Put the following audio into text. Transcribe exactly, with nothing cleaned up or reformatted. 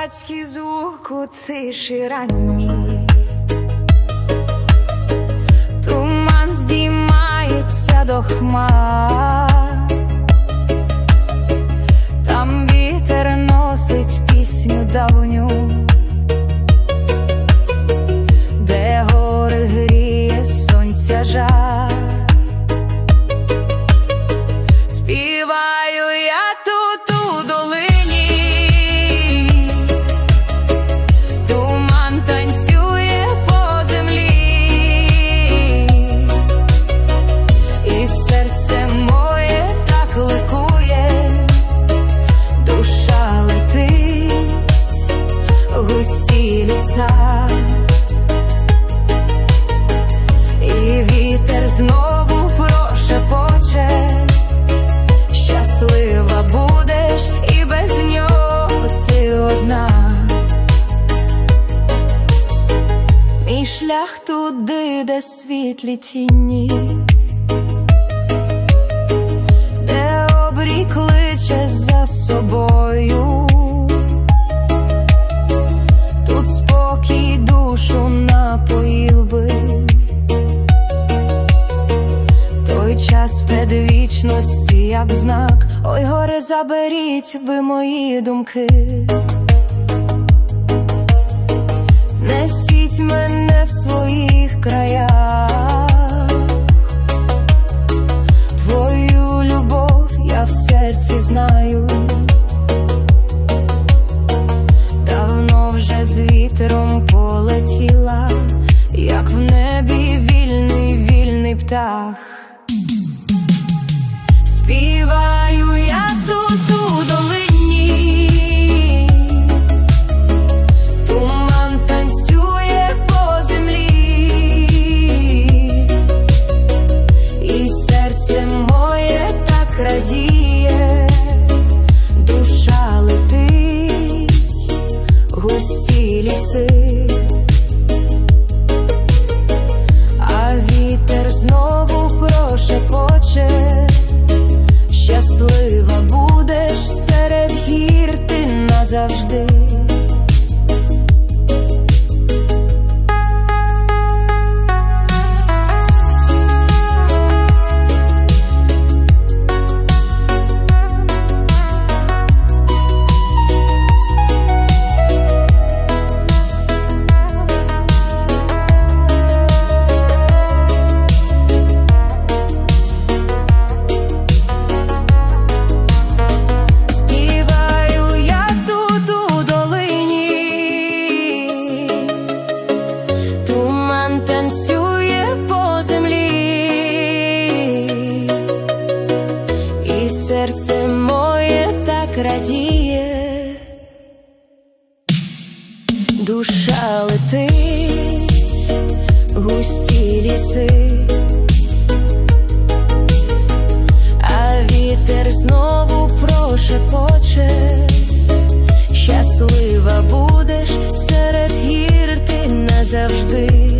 козацький звук у тиші ранній. Туман здіймається до хмар, там вітер носить пісню давню, де гори гріє сонця жар. Співаю я тут у долині, туман танцює по землі, і серце моє так ликує, душа летить в густі ліса, і вітер знову прошепоче: щаслива будеш, і без нього ти одна. Мій шлях туди, де світлі тіні, де обрій кличе за собою, тут спокій душу напоїв би. Той час предвічності, як знак, ой, горе, заберіть ви мої думки. Несіть мене в своїх краях, твою любов я в серці знаю. Давно вже з вітром полетіла, як в небі вільний, вільний птах. Співаю я тут у долині, туман танцює по землі, і серце моє так радіє, душа летить в густі ліси, а вітер знову прошепоче: щаслива будеш, серед гір ти назавжди. Танцює по землі, і серце моє так радіє, душа летить в густі ліси, а вітер знову прошепоче: щаслива будеш, серед гір ти назавжди.